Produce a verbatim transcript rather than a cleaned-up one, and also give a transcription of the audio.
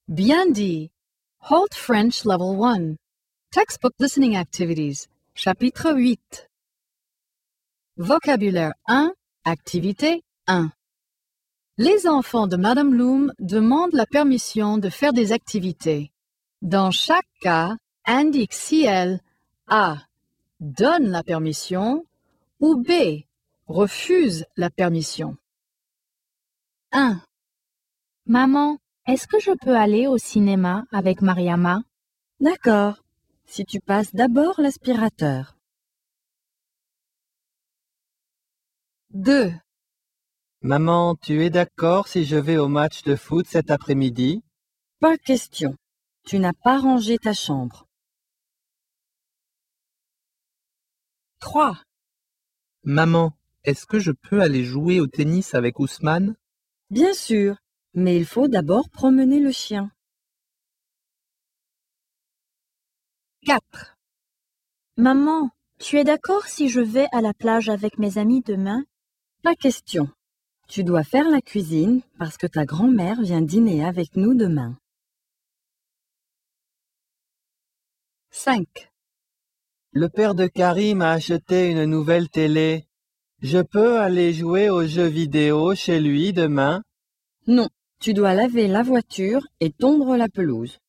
Bien dit. Halt French Level one. Textbook Listening Activities. Chapitre huit. Vocabulaire un. Activité un. Les enfants de Madame Loom demandent la permission de faire des activités. Dans chaque cas, indique si elle A. Donne la permission ou B. Refuse la permission. un. Maman, est-ce que je peux aller au cinéma avec Mariama? D'accord, si tu passes d'abord l'aspirateur. deux. Maman, tu es d'accord si je vais au match de foot cet après-midi? Pas question, tu n'as pas rangé ta chambre. trois. Maman, est-ce que je peux aller jouer au tennis avec Ousmane? Bien sûr, mais il faut d'abord promener le chien. quatre. Maman, tu es d'accord si je vais à la plage avec mes amis demain? Pas question. Tu dois faire la cuisine parce que ta grand-mère vient dîner avec nous demain. cinq. Le père de Karim a acheté une nouvelle télé. Je peux aller jouer aux jeux vidéo chez lui demain? Non, tu dois laver la voiture et tondre la pelouse.